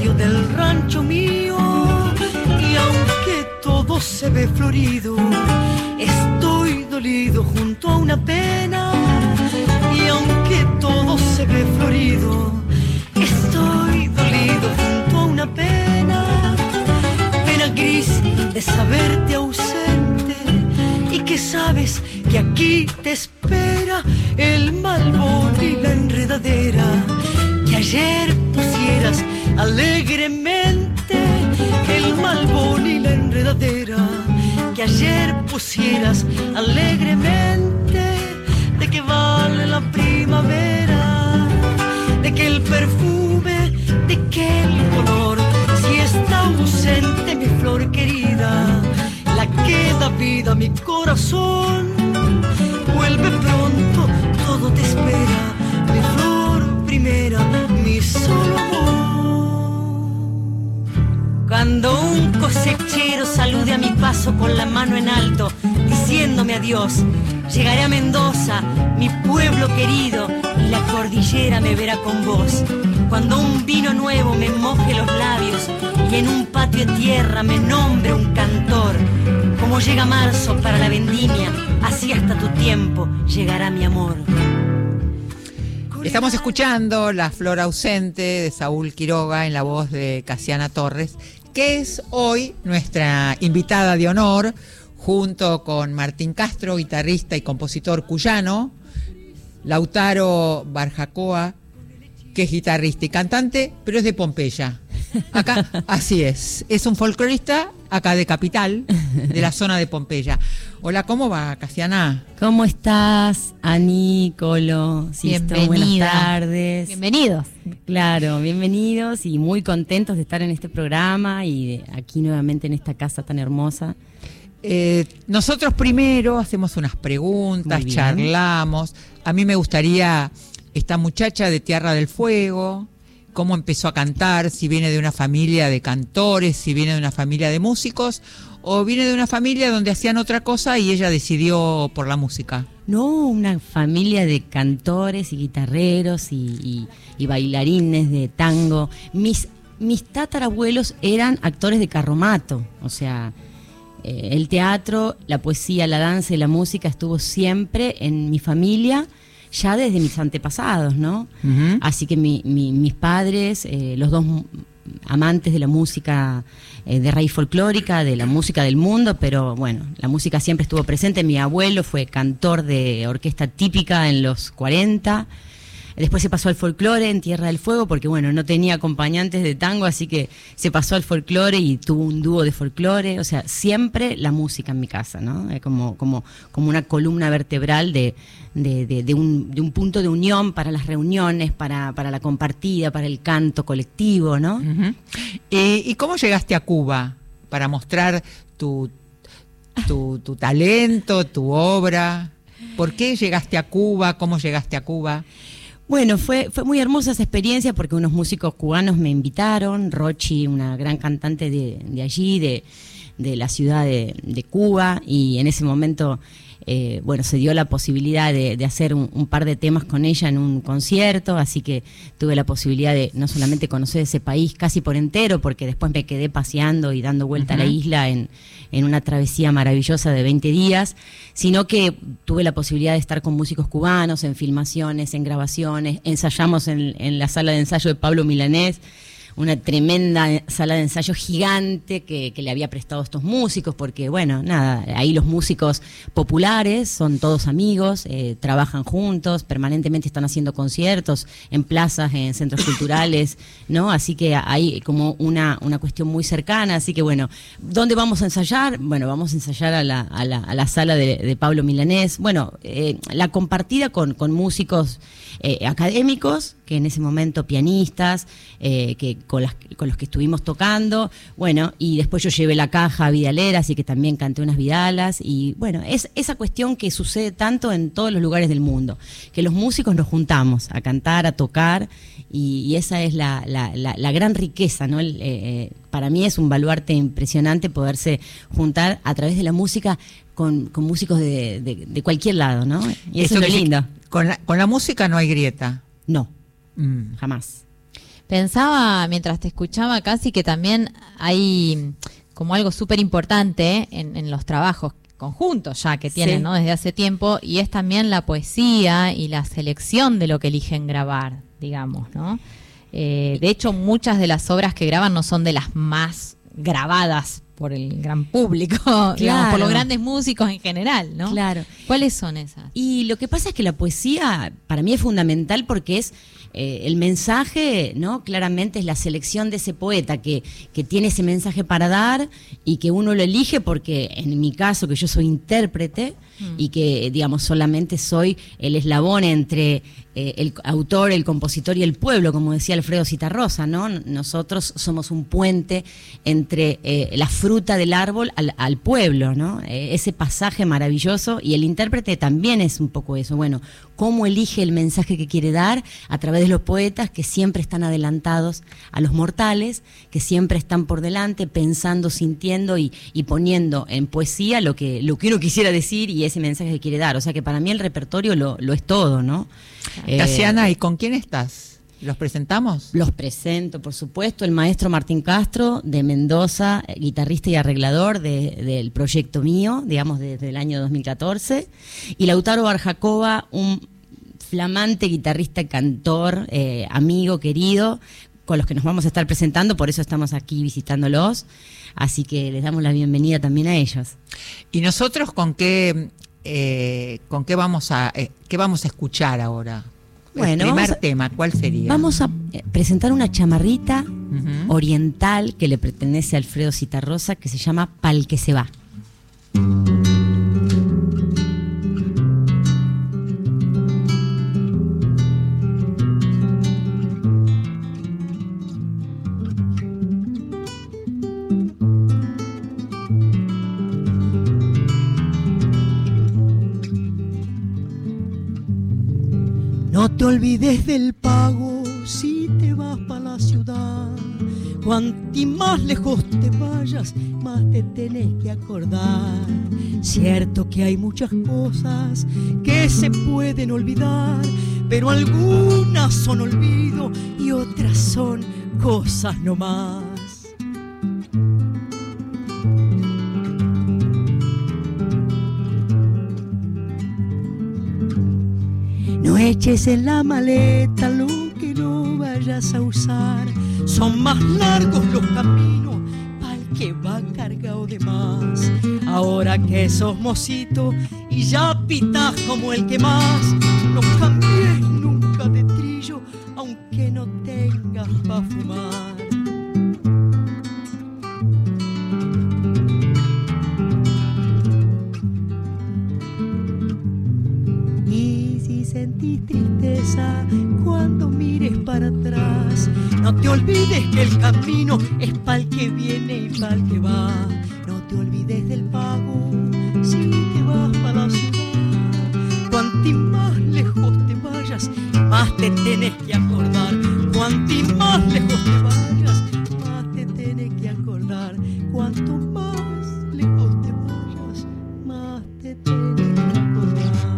patio del rancho mío, y aunque todo se ve florido, estoy dolido junto a una pena. Y aunque todo se ve florido, estoy dolido junto a una pena. Pena gris de saberte ausente y que sabes que aquí te espera el malbón y la enredadera que ayer pusieras alegremente. El malbón y la enredadera que ayer pusieras alegremente. De que vale la primavera, de que el perfume, de que el color, si está ausente mi flor querida, la que da vida a mi corazón. Vuelve pronto, todo te espera, mi flor primera, mi solo amor. Cuando un cosechero salude a mi paso con la mano en alto, diciéndome adiós, llegaré a Mendoza, mi pueblo querido, y la cordillera me verá con vos. Cuando un vino nuevo me moje los labios y en un patio de tierra me nombre un cantor. Como llega marzo para la vendimia, así hasta tu tiempo llegará mi amor. Estamos escuchando La Flor Ausente de Saúl Quiroga en la voz de Casiana Torres, que es hoy nuestra invitada de honor, junto con Martín Castro, guitarrista y compositor cuyano, Lautaro Barjacoa, que es guitarrista y cantante, pero es de Pompeya. Acá, así es un folclorista acá de Capital, de la zona de Pompeya. Hola, ¿cómo va, Casiana? ¿Cómo estás, Ani, Colo? Bienvenida. Buenas tardes. Bienvenidos. Claro, bienvenidos y muy contentos de estar en este programa y aquí nuevamente en esta casa tan hermosa. Nosotros primero hacemos unas preguntas, charlamos. A mí me gustaría, esta muchacha de Tierra del Fuego, cómo empezó a cantar, si viene de una familia de cantores, si viene de una familia de músicos, o viene de una familia donde hacían otra cosa y ella decidió por la música. No, una familia de cantores y guitarreros y bailarines de tango. Mis tatarabuelos eran actores de carromato, o sea, el teatro, la poesía, la danza y la música estuvo siempre en mi familia, ya desde mis antepasados, ¿no? Uh-huh. Así que mis padres, los dos amantes de la música de raíz folclórica, de la música del mundo, pero bueno, la música siempre estuvo presente. Mi abuelo fue cantor de orquesta típica en los 40. Después se pasó al folclore en Tierra del Fuego porque, bueno, no tenía acompañantes de tango, así que se pasó al folclore y tuvo un dúo de folclore. O sea, siempre la música en mi casa, ¿no? Como una columna vertebral de un punto de unión para las reuniones, para la compartida, para el canto colectivo, ¿no? Uh-huh. ¿Y cómo llegaste a Cuba para mostrar tu talento, tu obra? ¿Por qué llegaste a Cuba? ¿Cómo llegaste a Cuba? Bueno, fue muy hermosa esa experiencia porque unos músicos cubanos me invitaron, Rochi, una gran cantante de allí, de la ciudad de Cuba, y en ese momento, bueno, se dio la posibilidad de hacer un par de temas con ella en un concierto, así que tuve la posibilidad de no solamente conocer ese país casi por entero, porque después me quedé paseando y dando vuelta a la isla en una travesía maravillosa de 20 días, sino que tuve la posibilidad de estar con músicos cubanos, en filmaciones, en grabaciones, ensayamos en la sala de ensayo de Pablo Milanés, una tremenda sala de ensayo gigante que le había prestado a estos músicos, porque bueno, nada, ahí los músicos populares son todos amigos, trabajan juntos, permanentemente están haciendo conciertos en plazas, en centros culturales, ¿no? Así que hay como una cuestión muy cercana, así que bueno, ¿dónde vamos a ensayar? Bueno, vamos a ensayar a la sala de Pablo Milanés, bueno, la compartida con músicos académicos, que en ese momento pianistas, que con los que estuvimos tocando, bueno, y después yo llevé la caja a Vidalera, así que también canté unas vidalas, y bueno, es esa cuestión que sucede tanto en todos los lugares del mundo, que los músicos nos juntamos a cantar, a tocar, y esa es la gran riqueza, ¿no? Para mí es un baluarte impresionante poderse juntar a través de la música con músicos de cualquier lado, ¿no? Y eso es lo lindo. Con la música no hay grieta. No, jamás. Pensaba, mientras te escuchaba casi, que también hay como algo súper importante en los trabajos conjuntos ya que tienen, ¿no? Desde hace tiempo, y es también la poesía y la selección de lo que eligen grabar, digamos, ¿no? De hecho, muchas de las obras que graban no son de las más grabadas por el gran público, digamos, por los grandes músicos en general, ¿no? Claro. ¿Cuáles son esas? Y lo que pasa es que la poesía para mí es fundamental porque es el mensaje, ¿no? Claramente es la selección de ese poeta que tiene ese mensaje para dar y que uno lo elige porque, en mi caso, que yo soy intérprete y que, digamos, solamente soy el eslabón entre el autor, el compositor y el pueblo, como decía Alfredo Zitarrosa, ¿no? Nosotros somos un puente entre la fruta del árbol al pueblo, ¿no? Ese pasaje maravilloso, y el intérprete también es un poco eso. Bueno, cómo elige el mensaje que quiere dar a través de los poetas que siempre están adelantados a los mortales, que siempre están por delante pensando, sintiendo y poniendo en poesía lo que uno quisiera decir y ese mensaje que quiere dar. O sea que para mí el repertorio lo es todo, ¿no? Casiana, ¿y con quién estás? ¿Los presentamos? Los presento, por supuesto, el maestro Martín Castro, de Mendoza, guitarrista y arreglador del proyecto mío, digamos, desde el año 2014, y Lautaro Barjacova, un flamante guitarrista y cantor, amigo, querido, con los que nos vamos a estar presentando, por eso estamos aquí visitándolos, así que les damos la bienvenida también a ellos. ¿Y nosotros con qué vamos a escuchar ahora? Bueno, el primer tema, ¿cuál sería? Vamos a presentar una chamarrita oriental que le pertenece a Alfredo Zitarrosa, que se llama Pal que se va. No te olvides del pago si te vas para la ciudad. Cuanti más lejos te vayas, más te tenés que acordar. Cierto que hay muchas cosas que se pueden olvidar, pero algunas son olvido y otras son cosas nomás. No eches en la maleta lo que no vayas a usar. Son más largos los caminos pa'l que va cargado de más. Ahora que sos mocito y ya pitás como el que más, no cambies nunca de trillo aunque no tengas pa' fumar. Sentís tristeza cuando mires para atrás. No te olvides que el camino es pa'l que viene y pa'l que va. No te olvides del pago si te vas para la ciudad. Cuanti más lejos te vayas, más te tenés que acordar. Cuanti más lejos te vayas, más te tenés que acordar. Cuanto más lejos te vayas, más te tenés que acordar.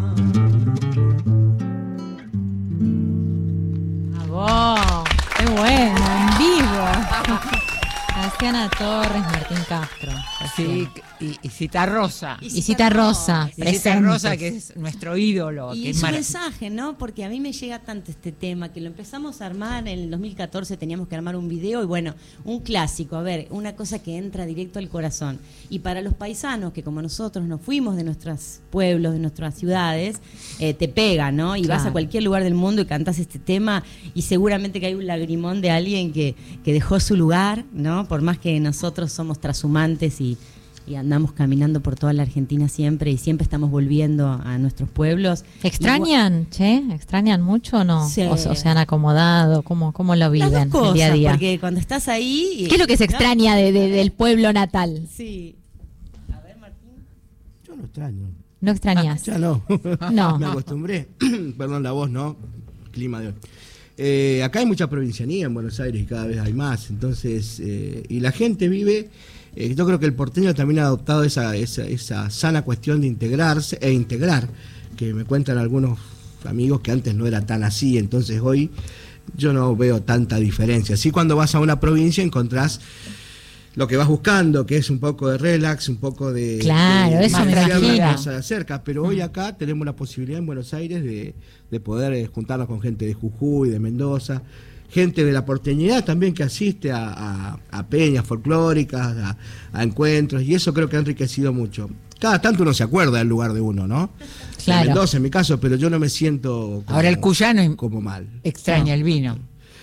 ¡Oh! ¡Qué bueno! ¡En vivo! Casiana Torres, Martín Castro. Sí, y Zitarrosa. Y Zitarrosa. Y Zitarrosa, que es nuestro ídolo. Y que su mensaje, ¿no? Porque a mí me llega tanto este tema que lo empezamos a armar en el 2014, teníamos que armar un video y bueno, un clásico, a ver, una cosa que entra directo al corazón. Y para los paisanos que como nosotros nos fuimos de nuestros pueblos, de nuestras ciudades, te pega, ¿no? Y vas a cualquier lugar del mundo y cantás este tema y seguramente que hay un lagrimón de alguien que dejó su lugar, ¿no? Por más que nosotros somos trashumantes y andamos caminando por toda la Argentina siempre y siempre estamos volviendo a nuestros pueblos. ¿Extrañan, ¿Extrañan mucho o no? Sí. O se han acomodado? ¿Cómo lo viven Las dos cosas, el día a día? Porque cuando estás ahí... ¿Qué es lo que se extraña del pueblo natal? Sí. A ver, Martín. Yo no extraño. ¿No extrañas? Ya no. No. Me acostumbré. Perdón la voz, ¿no? Clima de hoy. Acá hay mucha provincianía en Buenos Aires y cada vez hay más. Entonces, y la gente vive... yo creo que el porteño también ha adoptado esa sana cuestión de integrarse e integrar, que me cuentan algunos amigos que antes no era tan así. Entonces hoy yo no veo tanta diferencia. Sí, cuando vas a una provincia encontrás lo que vas buscando, que es un poco de relax, un poco de... Claro, eso me imagino. Cosa cerca, pero hoy acá tenemos la posibilidad en Buenos Aires de poder juntarnos con gente de Jujuy, de Mendoza, gente de la porteñidad también que asiste a peñas folclóricas, a encuentros, y eso creo que ha enriquecido mucho. Cada tanto uno se acuerda del lugar de uno, ¿no? Claro. De Mendoza, en mi caso, pero yo no me siento Ahora el cuyano como mal. extraña el vino.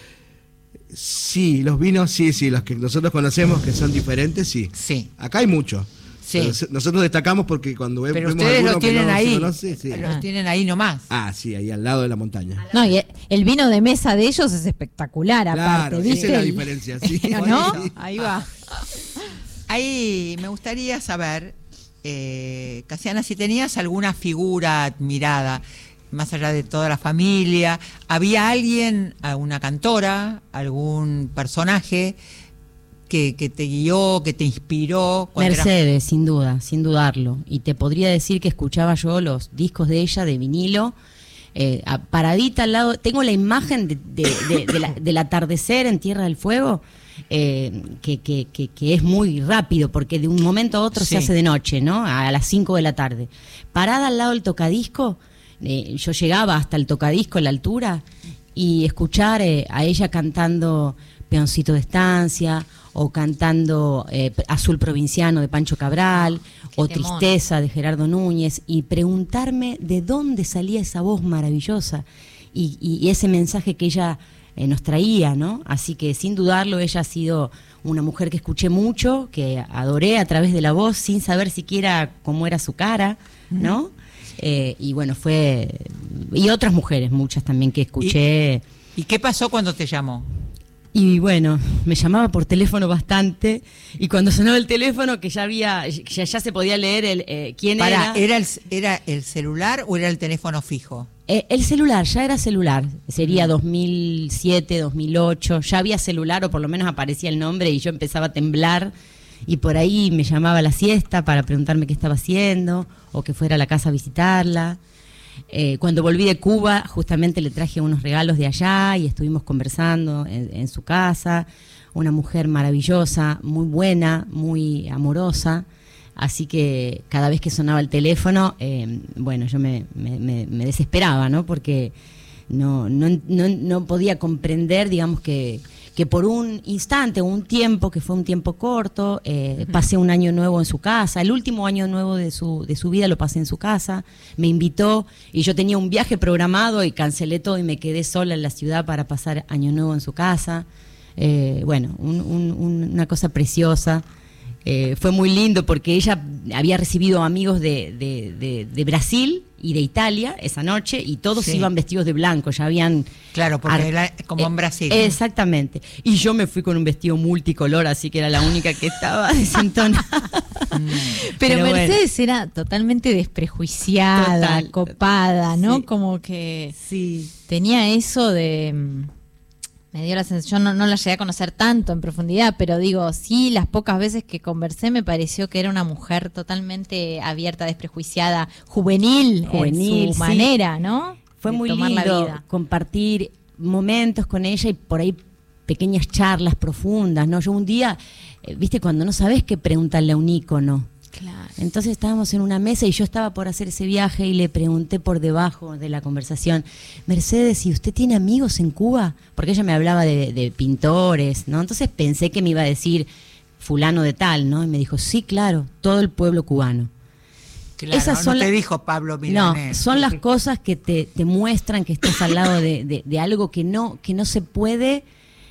Sí, los vinos, sí, los que nosotros conocemos que son diferentes, sí. Sí. Acá hay mucho. Sí. Pero nosotros destacamos porque cuando Pero vemos ustedes alguno los tienen que no ahí. se conoce, sí. Los tienen ahí nomás. Ah, sí, ahí al lado de la montaña. No, y el vino de mesa de ellos es espectacular, aparte, Claro, esa ¿viste? es la diferencia, sí. ¿No? Sí. Ahí va. Ahí me gustaría saber, Casiana, si tenías alguna figura admirada, más allá de toda la familia, ¿había alguien, alguna cantora, algún personaje que te guió, que te inspiró? Mercedes, sin duda, sin dudarlo. Y te podría decir que escuchaba yo los discos de ella de vinilo, paradita al lado. Tengo la imagen del atardecer en Tierra del Fuego, que es muy rápido, porque de un momento a otro Sí. se hace de noche, ¿no? A las 5 de la tarde. Parada al lado del tocadisco, yo llegaba hasta el tocadisco, la altura, y escuchar a ella cantando Peoncito de Estancia, o cantando Azul Provinciano de Pancho Cabral, o temón. Tristeza de Gerardo Núñez, y preguntarme de dónde salía esa voz maravillosa y ese mensaje que ella nos traía, ¿no? Así que sin dudarlo ella ha sido una mujer que escuché mucho, que adoré a través de la voz sin saber siquiera cómo era su cara, ¿no? Y bueno, y otras mujeres, muchas también que escuché. ¿Y qué pasó cuando te llamó? Y bueno, me llamaba por teléfono bastante, y cuando sonaba el teléfono, que ya se podía leer quién era. ¿Era el celular o era el teléfono fijo? El celular, ya era celular, sería 2007, 2008, ya había celular, o por lo menos aparecía el nombre, y yo empezaba a temblar, y por ahí me llamaba a la siesta para preguntarme qué estaba haciendo, o que fuera a la casa a visitarla. Cuando volví de Cuba, justamente le traje unos regalos de allá y estuvimos conversando en su casa. Una mujer maravillosa, muy buena, muy amorosa. Así que cada vez que sonaba el teléfono, bueno, yo me desesperaba, ¿no? Porque no podía comprender, digamos, que por un instante o un tiempo, que fue un tiempo corto, pasé un año nuevo en su casa. El último año nuevo de su vida lo pasé en su casa. Me invitó y yo tenía un viaje programado y cancelé todo y me quedé sola en la ciudad para pasar año nuevo en su casa. Bueno, una cosa preciosa. Fue muy lindo porque ella había recibido amigos de Brasil y de Italia esa noche, y todos Sí. iban vestidos de blanco, ya habían... Claro, porque era como en Brasil. Exactamente. Y yo me fui con un vestido multicolor, así que era la única que estaba desentonada. Pero bueno. Mercedes era totalmente desprejuiciada, Total. copada, ¿no? Sí. Como que Sí. tenía eso de... Me dio la sensación, no la llegué a conocer tanto en profundidad, pero digo, sí, las pocas veces que conversé me pareció que era una mujer totalmente abierta, desprejuiciada, juvenil en su Sí. manera, ¿no? Fue De muy tomar la lindo vida. compartir momentos con ella y por ahí pequeñas charlas profundas, ¿no? Yo un día, viste, cuando no sabes qué preguntarle a un ícono. Claro. Entonces estábamos en una mesa y yo estaba por hacer ese viaje y le pregunté por debajo de la conversación: Mercedes, ¿y usted tiene amigos en Cuba? Porque ella me hablaba de pintores, ¿no? Entonces pensé que me iba a decir fulano de tal, ¿no? Y me dijo: sí, claro, todo el pueblo cubano. Claro, esas son no te las- dijo Pablo No, Milanés. son las cosas que te muestran que estás al lado de algo que no se puede.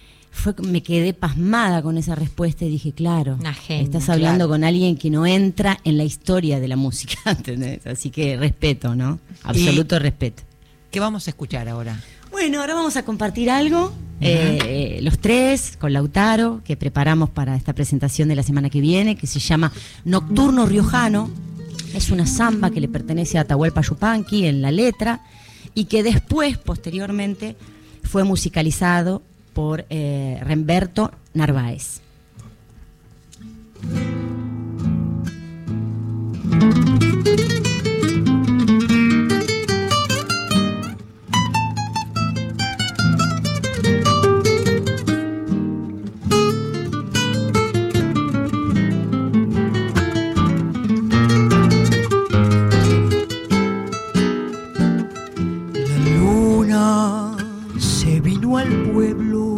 Me quedé pasmada con esa respuesta y dije, claro, Una genia, estás hablando claro. con alguien que no entra en la historia de la música, ¿entendés? Así que respeto, ¿no? Absoluto respeto. ¿Qué vamos a escuchar ahora? Bueno, ahora vamos a compartir algo, los tres, con Lautaro, que preparamos para esta presentación de la semana que viene, que se llama Nocturno Riojano. Es una samba que le pertenece a Atahualpa Yupanqui en la letra, y que después, posteriormente, fue musicalizado por Remberto Narváez. llegó al pueblo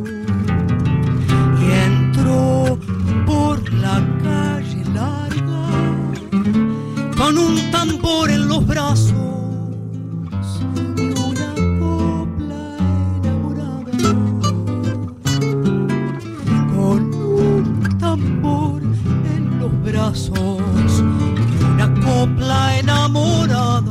y entró por la calle larga con un tambor en los brazos y una copla enamorada. Con un tambor en los brazos y una copla enamorada.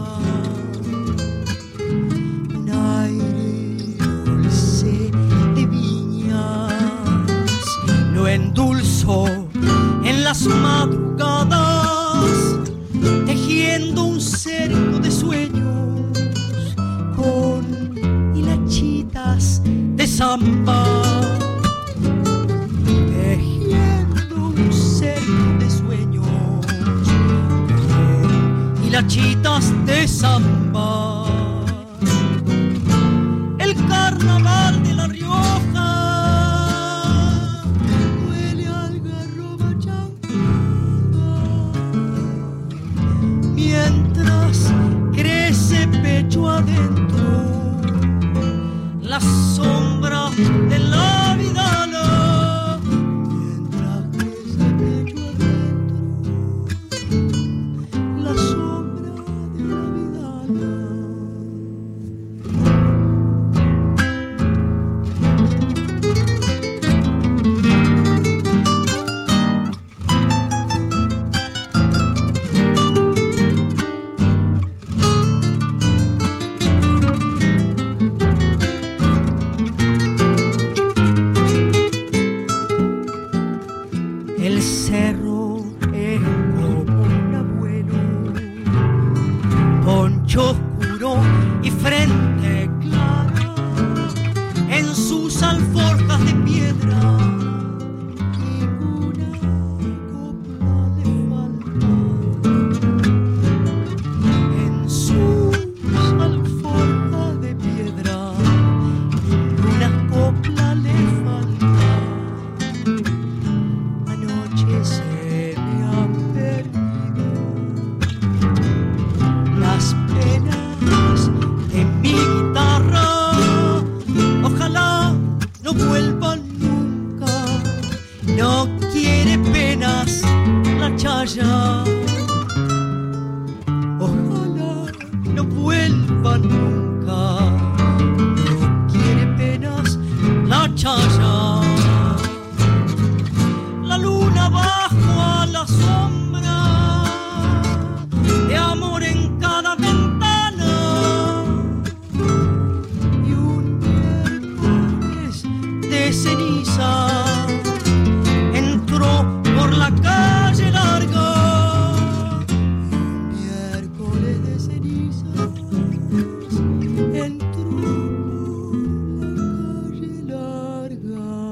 Endulzó en las madrugadas, tejiendo un cerco de sueños con hilachitas de samba. Tejiendo un cerco de sueños con hilachitas de samba. El carnaval de La Rioja mientras crece pecho adentro la sombra de la vidala. Mientras crece pecho adentro la sombra de la vidala. El cerro es como un abuelo, poncho oscuro y frente clara, en sus alforjas de piedra, ninguna copla le falta. En sus alforjas de piedra, ninguna copla le falta. Se me han perdido las penas de mi guitarra. Ojalá no vuelvan nunca. No quiere penas la chaya. Ojalá no vuelvan nunca. No quiere penas la chaya. La luna bajo a la sombra de amor en cada ventana y un miércoles de ceniza entró por la calle larga. Y un miércoles de ceniza entró por la calle larga.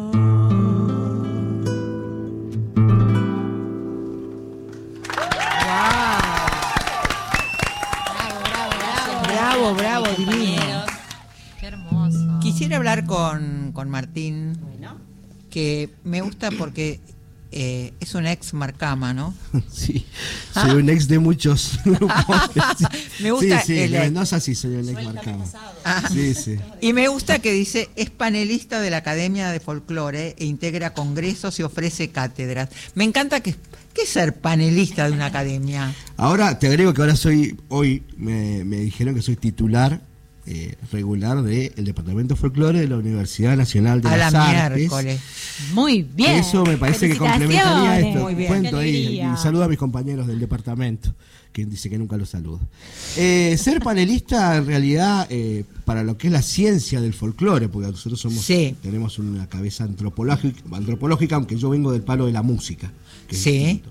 Bravo, divino. Qué hermoso. Quisiera hablar con Martín, que me gusta porque es un ex Marcama, ¿no? Sí, soy un ex de muchos grupos. Me gusta sí, el de ex. Mendoza sí soy un ex Marcama. Sí, sí. Y me gusta que dice, es panelista de la Academia de Folclore e integra congresos y ofrece cátedras. Me encanta que... ¿Qué es ser panelista de una academia? Ahora te agrego que hoy me dijeron que soy titular regular del Departamento de Folclore de la Universidad Nacional de las Artes. Miércoles. Muy bien. Eso me parece que complementaría esto. Muy bien. Cuento Qué ahí alegría. y saludo a mis compañeros del departamento, que dice que nunca los saludo. Ser panelista en realidad para lo que es la ciencia del folclore, porque nosotros tenemos una cabeza antropológica, aunque yo vengo del palo de la música. Que es distinto.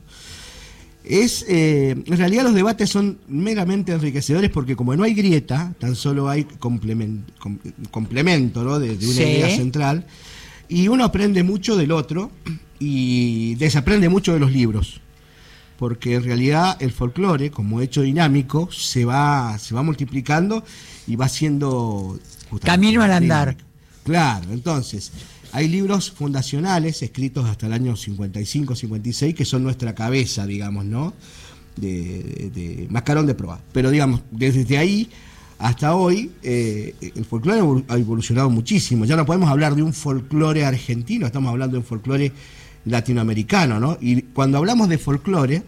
En realidad los debates son meramente enriquecedores porque como no hay grieta, tan solo hay complemento, ¿no? de una idea central, y uno aprende mucho del otro y desaprende mucho de los libros, porque en realidad el folclore, como hecho dinámico, se va multiplicando y va siendo camino al andar. Claro, entonces hay libros fundacionales escritos hasta el año 55-56 que son nuestra cabeza, digamos, ¿no? De Mascarón de Proa. Pero digamos, desde ahí hasta hoy el folclore ha evolucionado muchísimo. Ya no podemos hablar de un folclore argentino, estamos hablando de un folclore latinoamericano, ¿no? Y cuando hablamos de folclore,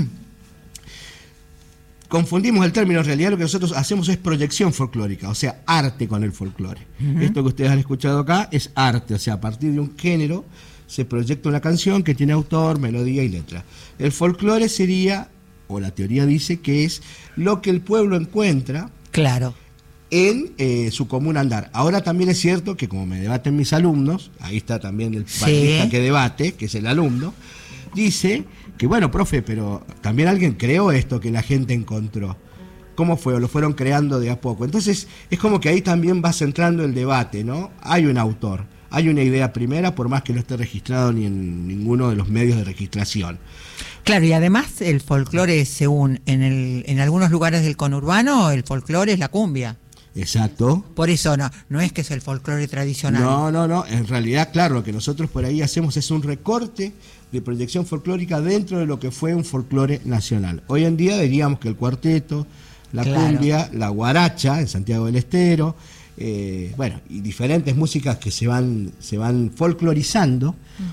confundimos el término. En realidad lo que nosotros hacemos es proyección folclórica, o sea, arte con el folclore. Esto que ustedes han escuchado acá es arte, o sea, a partir de un género se proyecta una canción que tiene autor, melodía y letra. El folclore sería, o la teoría dice, que es lo que el pueblo encuentra, claro, en su común andar. Ahora también es cierto que, como me debaten mis alumnos, ahí está también el panelista que debate, que es el alumno, dice que, bueno, profe, pero también alguien creó esto que la gente encontró. ¿Cómo fue? ¿O lo fueron creando de a poco? Entonces, es como que ahí también va centrando el debate, ¿no? Hay un autor, hay una idea primera, por más que no esté registrado ni en ninguno de los medios de registración. Claro, y además el folclore, según en algunos lugares del conurbano, el folclore es la cumbia. Exacto. Por eso no es que es el folclore tradicional. No. En realidad, claro, lo que nosotros por ahí hacemos es un recorte de proyección folclórica dentro de lo que fue un folclore nacional. Hoy en día diríamos que el cuarteto, la cumbia, la guaracha en Santiago del Estero, bueno, y diferentes músicas que se van folclorizando,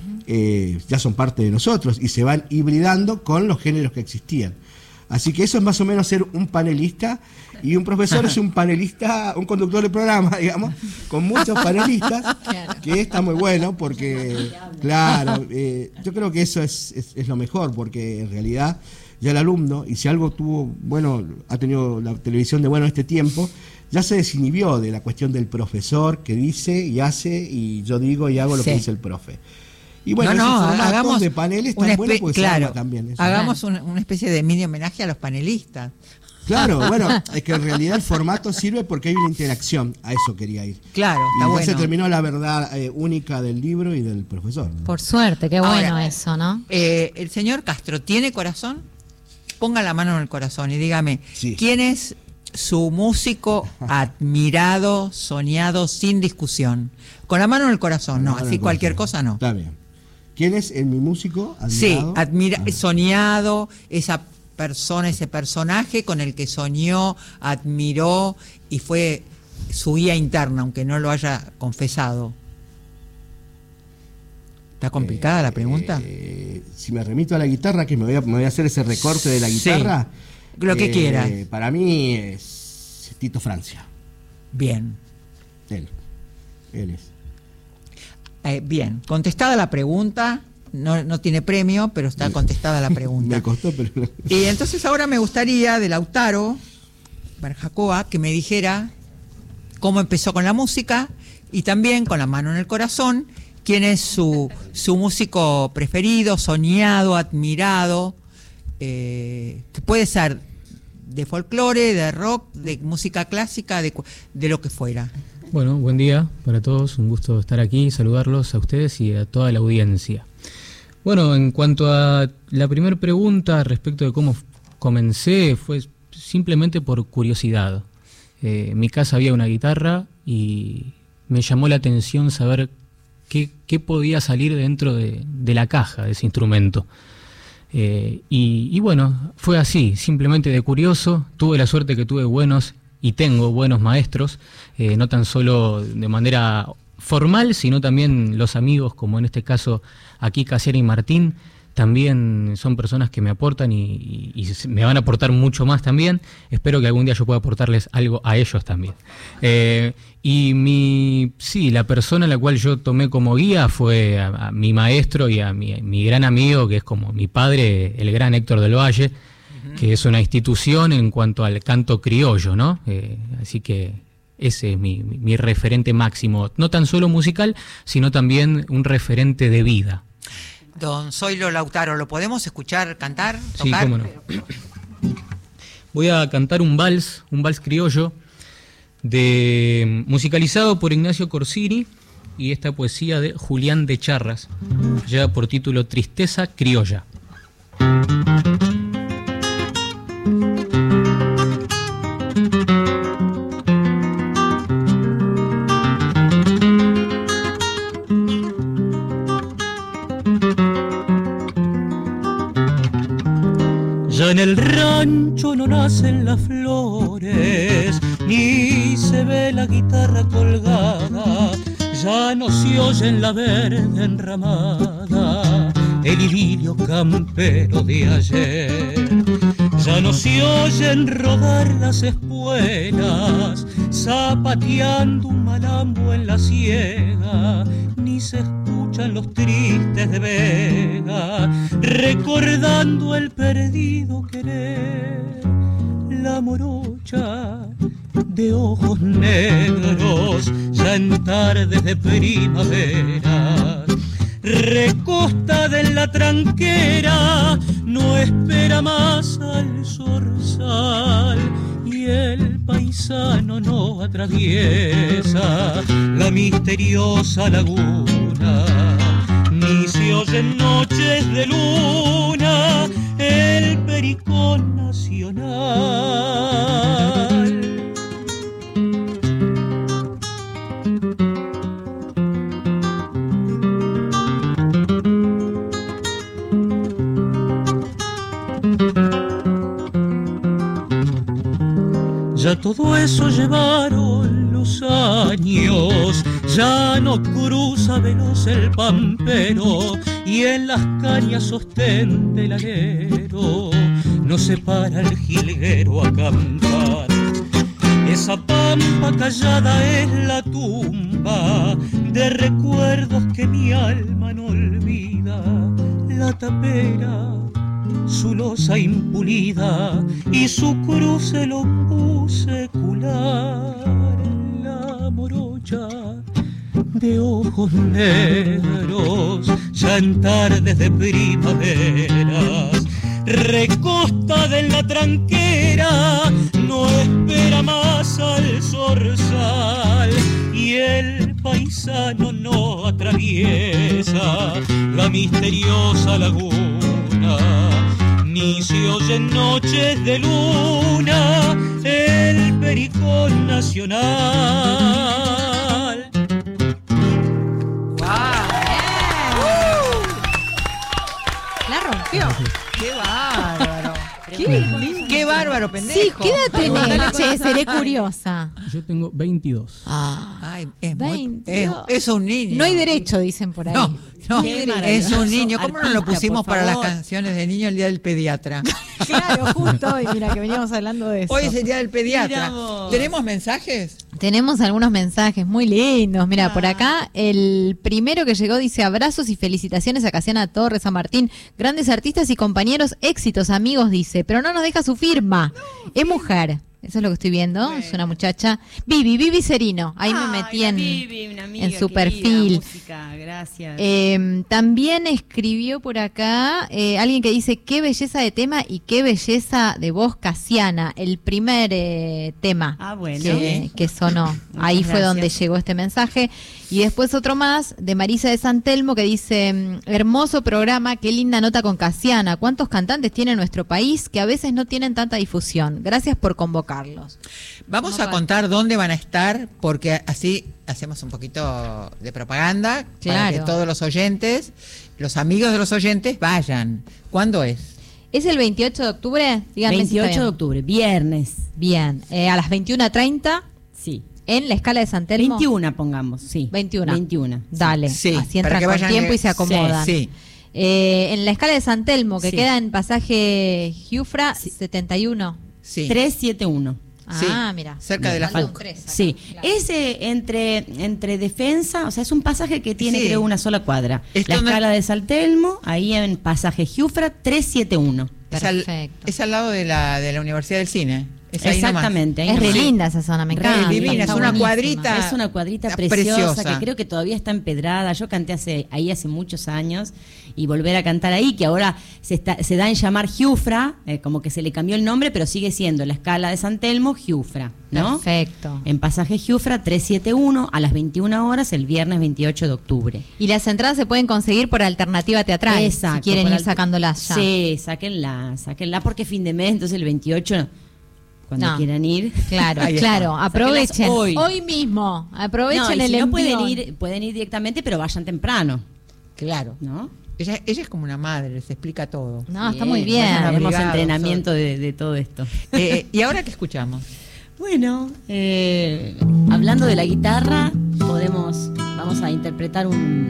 ya son parte de nosotros y se van hibridando con los géneros que existían. Así que eso es más o menos ser un panelista, y un profesor es un panelista, un conductor de programa, digamos, con muchos panelistas, que está muy bueno porque, claro, yo creo que eso es lo mejor, porque en realidad ya el alumno, y si algo tuvo, bueno, ha tenido la televisión de bueno este tiempo, ya se desinhibió de la cuestión del profesor que dice y hace, y yo digo y hago lo que dice el profe. Y bueno, hagamos de paneles tan bueno porque claro, también eso. Hagamos una especie de mini homenaje a los panelistas. Claro, bueno, es que en realidad el formato sirve porque hay una interacción, a eso quería ir. Claro, está y ya bueno. se terminó la verdad única del libro y del profesor. Por suerte, qué bueno. Ahora, eso, ¿no? El señor Castro, ¿tiene corazón? Ponga la mano en el corazón y dígame, ¿quién es su músico admirado, soñado, sin discusión? Con la mano en el corazón, no, así cualquier cosa no. Está bien. ¿Quién es mi músico admirado? Sí, soñado, esa persona, ese personaje con el que soñó, admiró y fue su guía interna, aunque no lo haya confesado. ¿Está complicada la pregunta? Si me remito a la guitarra, que me voy a hacer ese recorte de la guitarra. Sí, lo que quiera. Para mí es Tito Francia. Bien. Él es. Bien, contestada la pregunta, no tiene premio, pero está contestada la pregunta. Me costó, pero... Y entonces ahora me gustaría de Lautaro Barjacoa que me dijera cómo empezó con la música y también con la mano en el corazón, quién es su músico preferido, soñado, admirado, que puede ser de folclore, de rock, de música clásica, de lo que fuera. Bueno, buen día para todos, un gusto estar aquí, saludarlos a ustedes y a toda la audiencia. Bueno, en cuanto a la primera pregunta respecto de cómo comencé, fue simplemente por curiosidad. En mi casa había una guitarra y me llamó la atención saber qué podía salir dentro de la caja de ese instrumento. Y bueno, fue así, simplemente de curioso. Tuve la suerte que tuve y tengo buenos maestros, no tan solo de manera formal, sino también los amigos, como en este caso aquí Casiera y Martín, también son personas que me aportan y me van a aportar mucho más también. Espero que algún día yo pueda aportarles algo a ellos también. Y la persona a la cual yo tomé como guía fue a mi maestro y a mi gran amigo, que es como mi padre, el gran Héctor del Valle, que es una institución en cuanto al canto criollo, ¿no? Así que ese es mi referente máximo, no tan solo musical, sino también un referente de vida. Don Zoilo Lautaro, ¿lo podemos escuchar cantar, tocar? Sí, cómo no. Voy a cantar un vals criollo, musicalizado por Ignacio Corsini, y esta poesía de Julián de Charras, lleva por título Tristeza Criolla. Ya en el rancho no nacen las flores, ni se ve la guitarra colgada, ya no se oye en la verde enramada el idilio campero de ayer. Ya no se oyen rodar las espuelas, zapateando un malambo en la siega, ni se escuchan los tristes de Vega, recordando el perdido querer. La morocha de ojos negros, ya en tardes de primavera, recostada en la tranquera, no espera más al zorzal, y el paisano no atraviesa la misteriosa laguna, ni se oyen noches de luna el pericón nacional. Ya todo eso llevaron los años, ya no cruza veloz el pampero, y en las cañas sostén del alero no se para el jilguero a cantar. Esa pampa callada es la tumba de recuerdos que mi alma no olvida. La tapera, su losa impulida y su cruz el ombú secular. La morocha de ojos negros, ya en tardes de primaveras, recostada en la tranquera, no espera más al zorzal, y el paisano no atraviesa la misteriosa laguna, ni se oyen noches de luna el pericón nacional. La rompió. ¡Qué bárbaro! Qué bárbaro, pendejo! Sí, ¿qué edad tenés? Che, seré curiosa. Yo tengo 22. Ay, es, 22. es un niño. No hay derecho, dicen por ahí. No, Qué es un niño. ¿Cómo no lo Artista, pusimos por para las favor. canciones de niño el día del pediatra? Claro, justo hoy, mira, que veníamos hablando de eso. Hoy es el día del pediatra. Mira vos. ¿Tenemos mensajes? Tenemos algunos mensajes muy lindos. Mira, por acá el primero que llegó dice: abrazos y felicitaciones a Casiana Torres, a Martín, grandes artistas y compañeros, éxitos, amigos, dice, pero no nos deja su firma. Es mujer. Eso es lo que estoy viendo. Bueno. Es una muchacha. Vivi Serino. Ahí me metí en su perfil. Música, gracias. También escribió por acá alguien que dice: qué belleza de tema y qué belleza de voz, Casiana. El primer tema Bueno. que sonó. Muchas Ahí fue donde gracias. llegó este mensaje. Y después otro más de Marisa de San Telmo que dice: hermoso programa, qué linda nota con Casiana. ¿Cuántos cantantes tiene nuestro país que a veces no tienen tanta difusión? Gracias por convocarlos. Vamos a contar dónde van a estar, porque así hacemos un poquito de propaganda para Claro. que todos los oyentes, los amigos de los oyentes, vayan. ¿Cuándo es? ¿Es el 28 de octubre? Díganme si está 28 de bien. octubre, viernes. Bien, a las 21:30 Sí. en la escala de San Telmo. 21 pongamos, sí. 21. Sí. Dale, Sí, así para entran que con vayan, tiempo y se acomodan. Sí. En la escala de San Telmo, que Sí. queda en pasaje Giufra, Sí. 71. Sí. 371. Sí, mira. cerca de la Falta un FUC. 3 acá, Sí, claro. ese entre defensa, o sea, es un pasaje que tiene Sí. creo una sola cuadra. Esto La no- escala de San Telmo, ahí en pasaje Giufra 371. Perfecto. Es al lado de la Universidad del Cine. Es ahí Exactamente. ahí Es re nomás. linda esa zona, me Re encanta. divina, es está una buenísima. cuadrita. Es una cuadrita Está preciosa, preciosa. que creo que todavía está empedrada. Yo canté ahí hace muchos años, y volver a cantar ahí, que ahora se da en llamar Giufra, como que se le cambió el nombre, pero sigue siendo la escala de San Telmo, Giufra, ¿no? Perfecto. En pasaje Giufra 371 a las 21 horas el viernes 28 de octubre. Y las entradas se pueden conseguir por alternativa teatral. Exacto, Si quieren por ir sacándolas ya. Sí, sáquenla porque es fin de mes, entonces el 28, cuando No. quieran ir. Claro, Ahí está. claro. Aprovechen. Sáquenlas hoy. Mismo. Aprovechen No, y el si no envío. pueden ir directamente, pero vayan temprano, Claro. ¿no? Ella es como una madre, les explica todo. No, está muy bien. vayan Tenemos abrigados, entrenamiento de todo esto. ¿Y ahora qué escuchamos? Bueno, hablando de la guitarra, vamos a interpretar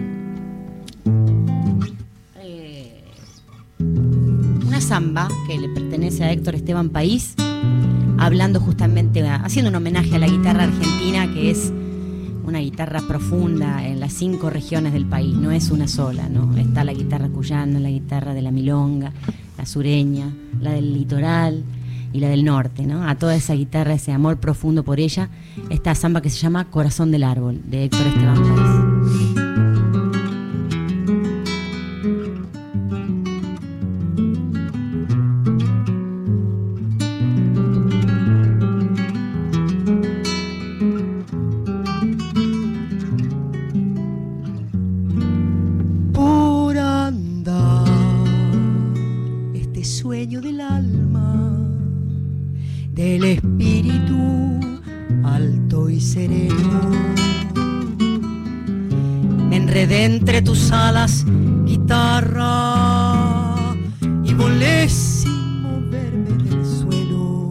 una samba que le pertenece a Héctor Esteban País, hablando justamente, haciendo un homenaje a la guitarra argentina, que es una guitarra profunda en las 5 regiones del país, no es una sola, ¿no? Está la guitarra cuyana, la guitarra de la milonga, la sureña, la del litoral y la del norte, ¿no? A toda esa guitarra, ese amor profundo por ella, esta samba que se llama Corazón del Árbol, de Héctor Esteban País. Del espíritu alto y sereno, me enredé entre tus alas, guitarra, y volé sin moverme del suelo.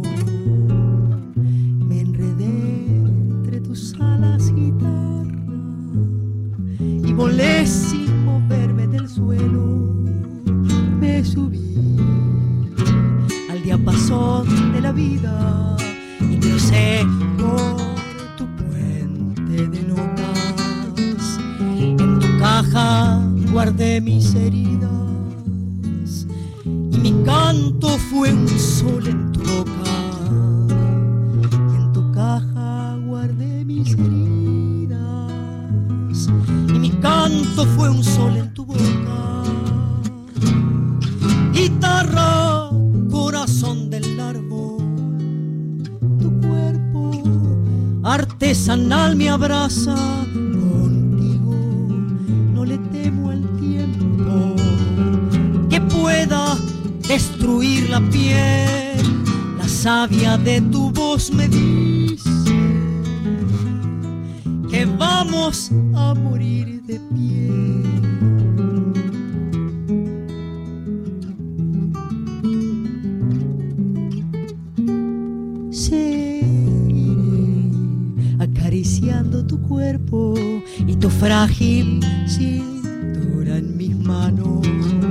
Me enredé entre tus alas, guitarra, y volé sin moverme del suelo. Me subí al diapasón de la vida y crucé por tu puente de notas. En tu caja guardé mis heridas y mi canto fue un sol en tu boca. En tu caja guardé mis heridas y mi canto fue un sol en tu boca. Guitarra, corazón del árbol, tu cuerpo artesanal me abraza. Contigo no le temo al tiempo que pueda destruir la piel. La savia de tu voz me dice que vamos a morir de pie. Acariciando tu cuerpo y tu frágil cintura en mis manos,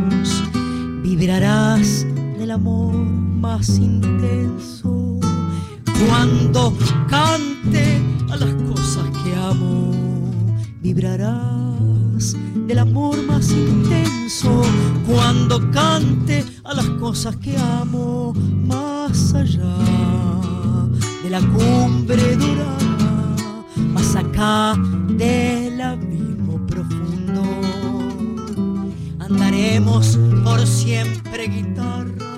vibrarás del amor más intenso cuando cante a las cosas que amo. Vibrarás del amor más intenso cuando cante a las cosas que amo, más allá de la cumbre dorada, más acá del abismo profundo. Andaremos por siempre, guitarra,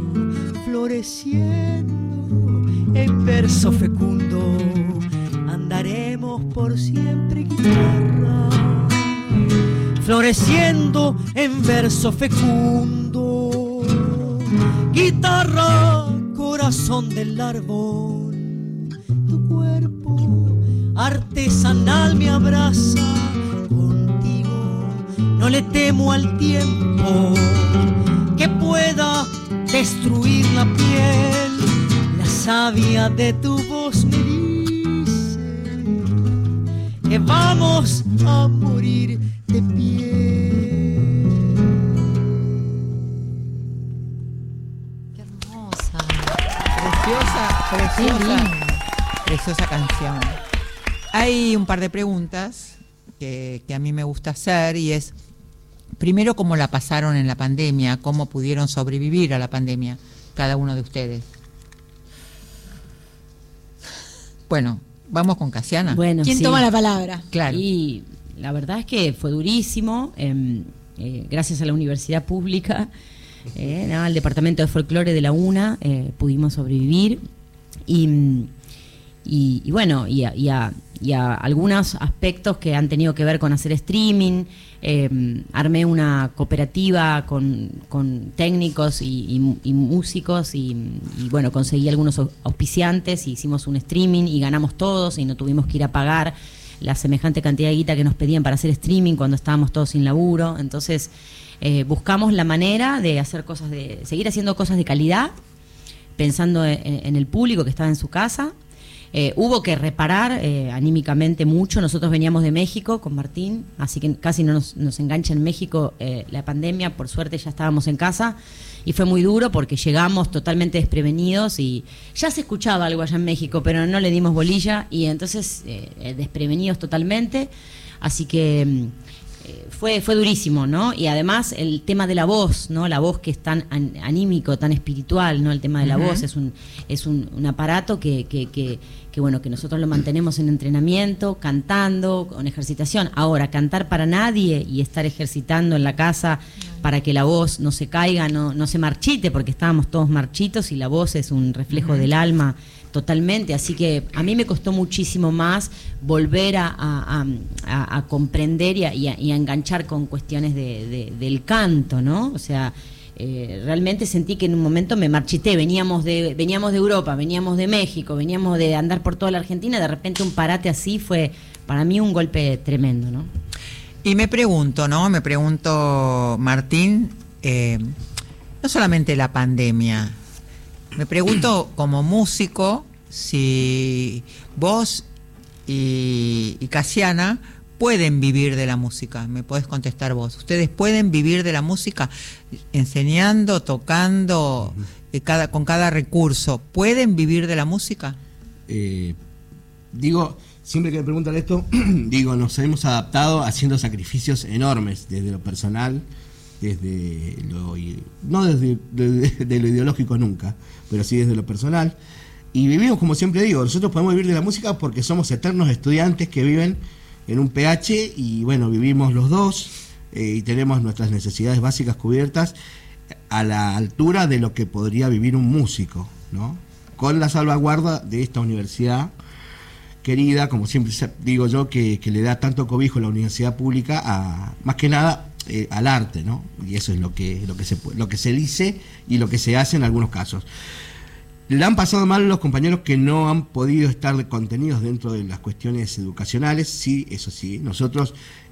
floreciendo en verso fecundo. Andaremos por siempre, guitarra, floreciendo en verso fecundo. Guitarra, corazón del árbol, tu cuerpo artesanal me abraza. Contigo no le temo al tiempo que pueda destruir la piel. La savia de tu voz me dice que vamos a morir de pie. Qué hermosa. Preciosa canción. Hay un par de preguntas que a mí me gusta hacer, y es, primero, ¿cómo la pasaron en la pandemia? ¿Cómo pudieron sobrevivir a la pandemia cada uno de ustedes? Bueno, vamos con Casiana. Bueno, ¿Quién sí. toma la palabra? Claro. Y la verdad es que fue durísimo, gracias a la universidad pública, al departamento de folclore de la UNA, pudimos sobrevivir, y bueno, y a algunos aspectos que han tenido que ver con hacer streaming. Armé una cooperativa con técnicos y músicos, y bueno, conseguí algunos auspiciantes, y hicimos un streaming y ganamos todos, y no tuvimos que ir a pagar la semejante cantidad de guita que nos pedían para hacer streaming cuando estábamos todos sin laburo. Entonces buscamos la manera de hacer seguir haciendo cosas de calidad, pensando en el público que estaba en su casa, Hubo que reparar anímicamente mucho. Nosotros veníamos de México con Martín, así que casi no nos engancha en México la pandemia. Por suerte ya estábamos en casa y fue muy duro porque llegamos totalmente desprevenidos y ya se escuchaba algo allá en México, pero no le dimos bolilla y entonces desprevenidos totalmente. Así que fue durísimo, ¿no? Y además el tema de la voz, ¿no? La voz que es tan anímico, tan espiritual, ¿no? El tema de la voz es un aparato que bueno, que nosotros lo mantenemos en entrenamiento, cantando, con ejercitación. Ahora, cantar para nadie y estar ejercitando en la casa para que la voz no se caiga, no se marchite, porque estábamos todos marchitos y la voz es un reflejo del alma totalmente, así que a mí me costó muchísimo más volver a comprender y a enganchar con cuestiones del canto, ¿no? O sea, realmente sentí que en un momento me marchité, veníamos de Europa, veníamos de México, veníamos de andar por toda la Argentina, de repente un parate así fue para mí un golpe tremendo, ¿no? Y me pregunto, Martín, no solamente la pandemia, me pregunto como músico si vos y Casiana pueden vivir de la música. Me podés contestar vos. ¿Ustedes pueden vivir de la música enseñando, tocando, con cada recurso? ¿Pueden vivir de la música? Siempre que me preguntan esto, nos hemos adaptado haciendo sacrificios enormes desde lo personal, no desde lo ideológico nunca, pero sí desde lo personal. Y vivimos, como siempre digo, nosotros podemos vivir de la música porque somos eternos estudiantes que viven en un PH y bueno, vivimos los dos y tenemos nuestras necesidades básicas cubiertas a la altura de lo que podría vivir un músico, ¿no? Con la salvaguarda de esta universidad querida, como siempre digo yo, que le da tanto cobijo a la universidad pública, más que nada al arte, ¿no? Y eso es lo que se dice y lo que se hace en algunos casos. Le han pasado mal los compañeros que no han podido estar contenidos dentro de las cuestiones educacionales, sí, eso sí. Nosotros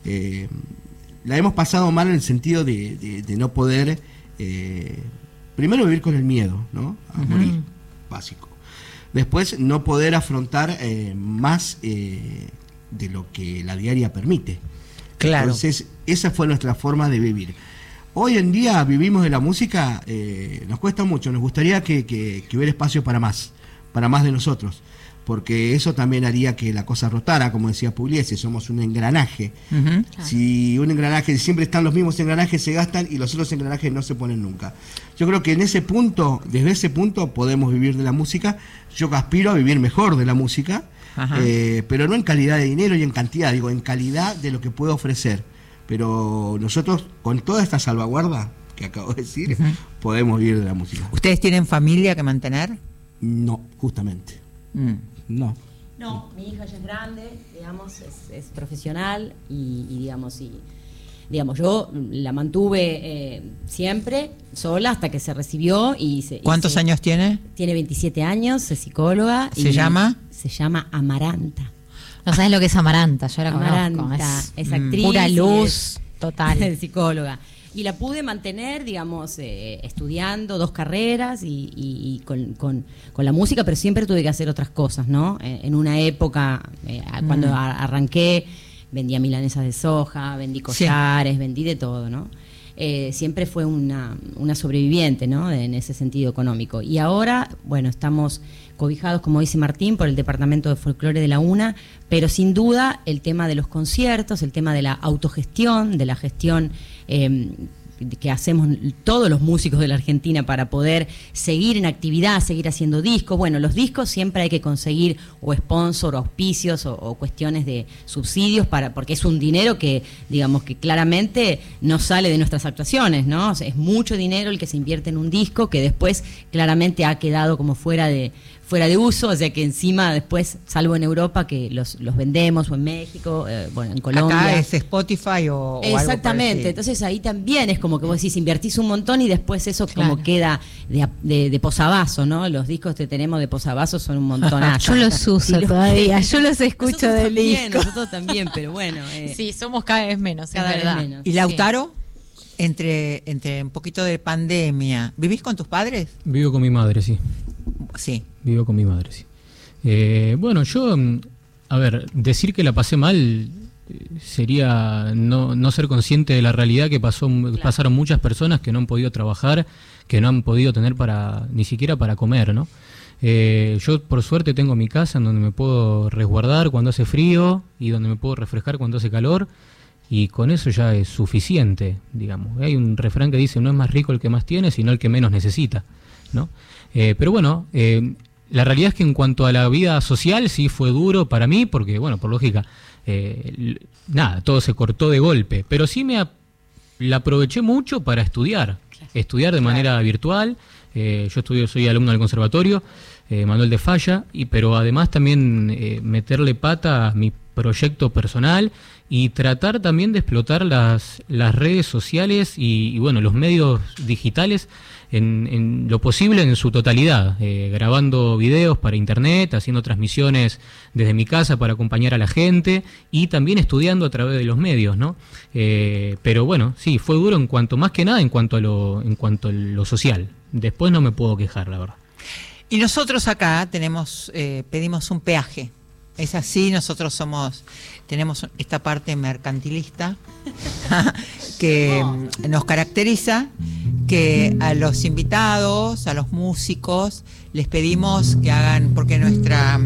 la hemos pasado mal en el sentido de no poder, primero vivir con el miedo, ¿no? A morir, básico. Después no poder afrontar más de lo que la diaria permite. Claro. Entonces, esa fue nuestra forma de vivir. Hoy en día vivimos de la música, nos cuesta mucho, nos gustaría que hubiera espacio para más de nosotros, porque eso también haría que la cosa rotara, como decía Pugliese, somos un engranaje. Uh-huh. Si un engranaje, siempre están los mismos engranajes, se gastan y los otros engranajes no se ponen nunca. Yo creo que desde ese punto podemos vivir de la música. Yo aspiro a vivir mejor de la música, pero no en calidad de dinero y en cantidad, digo, en calidad de lo que puedo ofrecer. Pero nosotros, con toda esta salvaguarda que acabo de decir, podemos vivir de la música. ¿Ustedes tienen familia que mantener? No, justamente. No, mi hija ya es grande, digamos, es profesional y digamos, yo la mantuve siempre sola hasta que se recibió. ¿Cuántos años tiene? Tiene 27 años, es psicóloga. ¿Se llama? Se llama Amaranta. No sabes lo que es Amaranta, yo la Amaranta, conozco. es actriz. Pura luz, total. Es psicóloga. Y la pude mantener, digamos, estudiando 2 carreras y con la música, pero siempre tuve que hacer otras cosas, ¿no? En una época, cuando arranqué, vendía milanesas de soja, vendí collares, vendí de todo, ¿no? Siempre fue una sobreviviente, ¿no? En ese sentido económico. Y ahora, bueno, estamos cobijados, como dice Martín, por el Departamento de Folclore de la UNA, pero sin duda el tema de los conciertos, el tema de la autogestión, de la gestión que hacemos todos los músicos de la Argentina para poder seguir en actividad, seguir haciendo discos. Bueno, los discos siempre hay que conseguir o sponsor, o auspicios o cuestiones de subsidios porque es un dinero que, digamos, que claramente no sale de nuestras actuaciones, ¿no? O sea, es mucho dinero el que se invierte en un disco que después claramente ha quedado como fuera de uso, o sea que encima después, salvo en Europa, que los vendemos, o en México, bueno, en Colombia. Acá es Spotify o exactamente, algo parecido. Entonces ahí también es como que vos decís, invertís un montón y después eso como queda de posavasos, ¿no? Los discos que tenemos de posavasos son un montonazo. Yo los uso todavía, yo los escucho del disco. Nosotros también, pero bueno. Sí, somos cada vez menos, cada es verdad. vez menos. ¿Y Lautaro? Entre un poquito de pandemia, ¿vivís con tus padres? Vivo con mi madre, sí. Sí. Vivo con mi madre, sí. Bueno, yo, a ver, decir que la pasé mal sería no ser consciente de la realidad que pasaron muchas personas que no han podido trabajar, que no han podido tener ni siquiera para comer, ¿no? Yo por suerte tengo mi casa en donde me puedo resguardar cuando hace frío y donde me puedo refrescar cuando hace calor, y con eso ya es suficiente, digamos. Hay un refrán que dice: no es más rico el que más tiene, sino el que menos necesita, ¿no? Pero bueno, la realidad es que en cuanto a la vida social sí fue duro para mí, porque bueno, por lógica, nada, todo se cortó de golpe, pero sí la aproveché mucho para estudiar de manera virtual. Yo soy alumno del conservatorio Manuel de Falla, pero además también meterle pata a mi proyecto personal y tratar también de explotar las redes sociales y bueno, los medios digitales en lo posible en su totalidad, grabando videos para internet, haciendo transmisiones desde mi casa para acompañar a la gente y también estudiando a través de los medios, ¿no? Pero bueno, sí, fue duro más que nada en cuanto a lo social. Después no me puedo quejar, la verdad. Y nosotros acá pedimos un peaje. Es así, nosotros tenemos esta parte mercantilista que nos caracteriza, que a los invitados, a los músicos, les pedimos que hagan, porque nuestra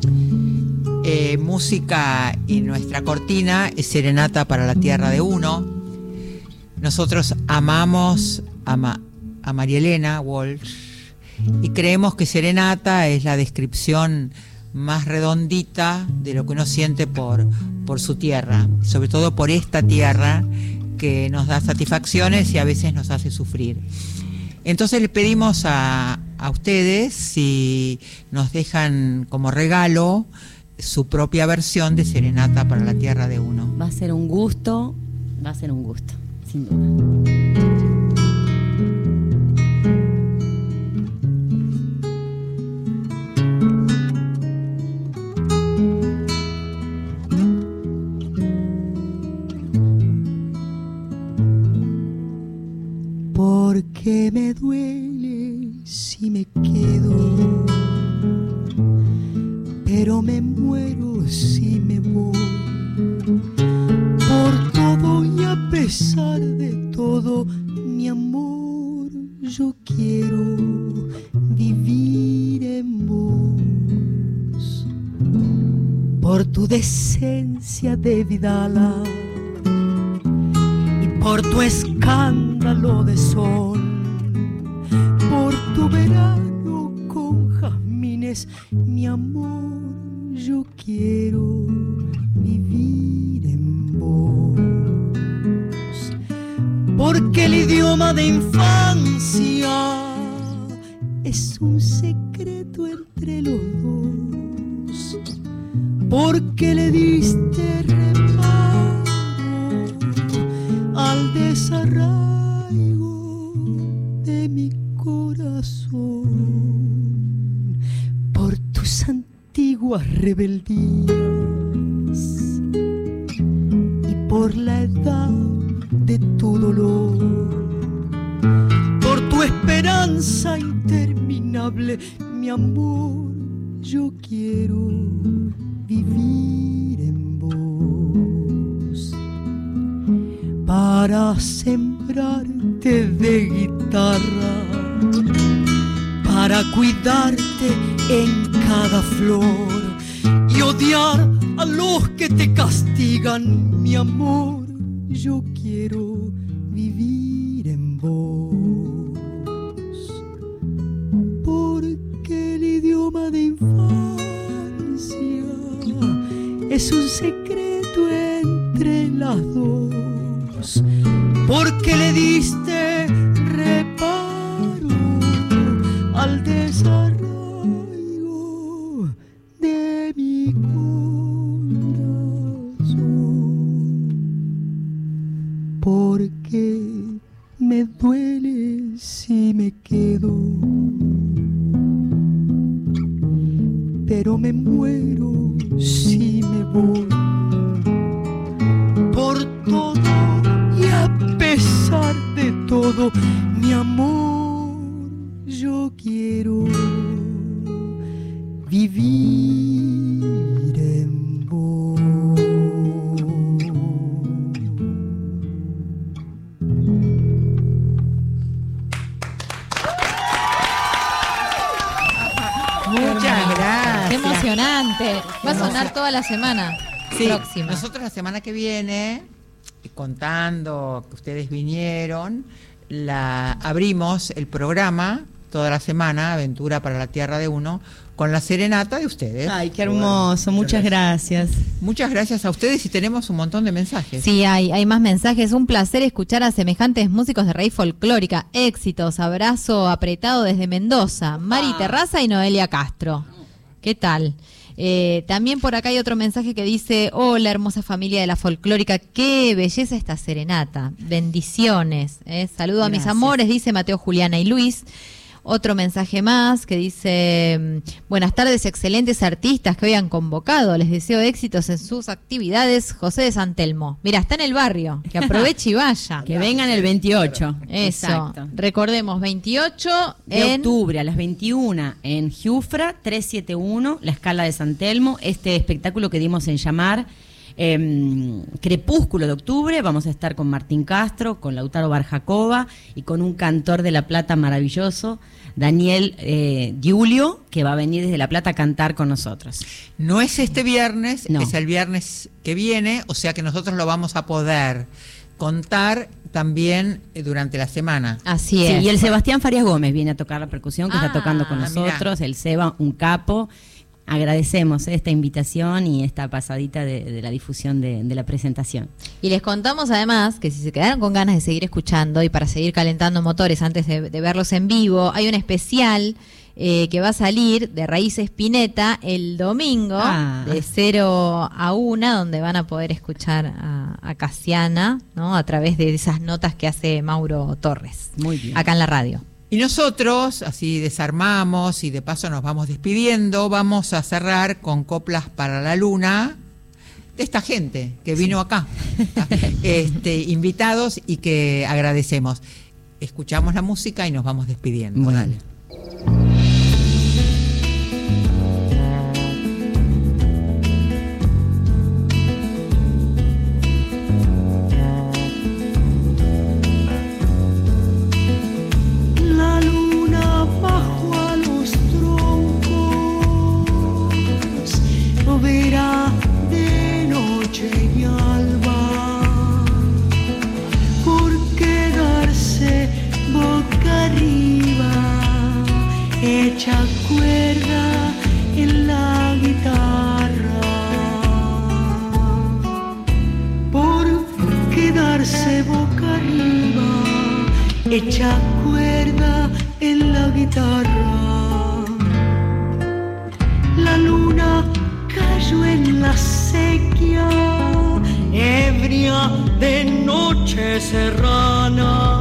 música y nuestra cortina es Serenata para la Tierra de Uno. Nosotros amamos a María Elena Walsh y creemos que Serenata es la descripción más redondita de lo que uno siente por su tierra, sobre todo por esta tierra que nos da satisfacciones y a veces nos hace sufrir. Entonces le pedimos a ustedes si nos dejan como regalo su propia versión de Serenata para la Tierra de Uno. Va a ser un gusto, sin duda. Porque me duele si me quedo, pero me muero si me voy. Por todo y a pesar de todo, mi amor, yo quiero vivir en vos. Por tu decencia de Vidala y por tu escándalo de sol, por tu verano con jazmines, mi amor, yo quiero vivir en vos. Porque el idioma de infancia es un secreto entre los dos. Porque le diste reparo al desarraigo de mi corazón, por tus antiguas rebeldías y por la edad de tu dolor, por tu esperanza interminable, mi amor, yo quiero vivir en vos. Para sembrarte de guitarra, para cuidarte en cada flor y odiar a los que te castigan, mi amor, yo quiero vivir en vos. Porque el idioma de infancia es un secreto entre las dos. Porque le diste reparo al desarraigo de mi corazón. Porque me duele si me quedo, pero me muero si me voy. Por todo y a pesar de todo, mi amor, yo quiero vivir Excelente. Va a sonar toda la semana próxima. Nosotros la semana que viene, contando que ustedes vinieron, abrimos el programa toda la semana, Aventura para la Tierra de Uno, con la serenata de ustedes. Ay, qué hermoso, muchas gracias. Muchas gracias a ustedes y tenemos un montón de mensajes. Sí, hay más mensajes. Un placer escuchar a semejantes músicos de raíz folclórica. Éxitos, abrazo apretado desde Mendoza. Mari Terraza y Noelia Castro. ¿Qué tal? También por acá hay otro mensaje que dice: hola, hermosa familia de la folclórica, qué belleza esta serenata. Bendiciones. Saludo a mis amores, dice Mateo, Juliana y Luis. Otro mensaje más que dice: buenas tardes, excelentes artistas que hoy han convocado. Les deseo éxitos en sus actividades. José de San Telmo. Mira, está en el barrio. Que aproveche y vaya. Que vengan el 28. Eso. Exacto. Recordemos, 28 de octubre a las 21 en Giufra, 371, la Escala de San Telmo. Este espectáculo que dimos en llamar Crepúsculo de Octubre. Vamos a estar con Martín Castro, con Lautaro Barjacova y con un cantor de La Plata maravilloso, Daniel Giulio, que va a venir desde La Plata a cantar con nosotros. No es este viernes, No. es el viernes que viene, o sea que nosotros lo vamos a poder contar también durante la semana. Así Sí, es. y el Sebastián Farias Gómez viene a tocar la percusión, que está tocando con mirá. nosotros. El Seba, un capo. Agradecemos esta invitación y esta pasadita de la difusión de la presentación. Y les contamos además que si se quedaron con ganas de seguir escuchando y para seguir calentando motores antes de verlos en vivo, hay un especial que va a salir de Raíces Spinetta el domingo de 0 a 1, donde van a poder escuchar a Casiana, ¿no? A través de esas notas que hace Mauro Torres. Muy bien. Acá en la radio. Y nosotros, así desarmamos y de paso nos vamos despidiendo, vamos a cerrar con Coplas para la Luna de esta gente que vino acá, invitados y que agradecemos. Escuchamos la música y nos vamos despidiendo. Bueno. Dale. La luna bajo a los troncos no verá de noche y alba por quedarse boca arriba, hecha cuerda en la guitarra, por quedarse boca arriba, hecha cuerda en la guitarra. La luna cayó en la sequía, ebria de noche serrana.